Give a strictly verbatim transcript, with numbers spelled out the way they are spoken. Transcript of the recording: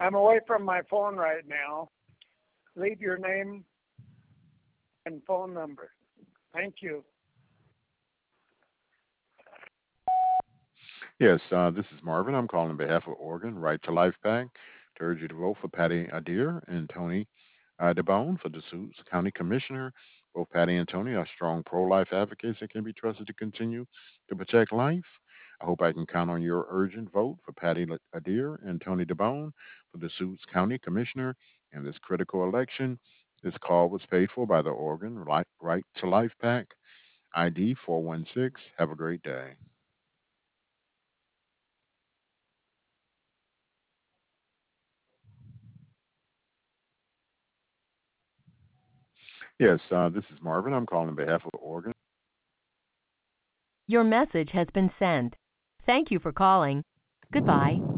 I'm away from my phone right now. Leave your name and phone number. Thank you. Yes, uh, this is Marvin. I'm calling on behalf of Oregon Right to Life PAC to urge you to vote for Patty Adair and Tony uh, DeBone for the Deschutes County Commissioner. Both Patty and Tony are strong pro-life advocates that can be trusted to continue to protect life. I hope I can count on your urgent vote for Patty Adair and Tony DeBone for the Deschutes County Commissioner in this critical election. This call was paid for by the Oregon Right Right to Life PAC, I D four one six. Have a great day. Yes, uh, this is Marvin. I'm calling on behalf of Oregon. Your message has been sent. Thank you for calling. Goodbye.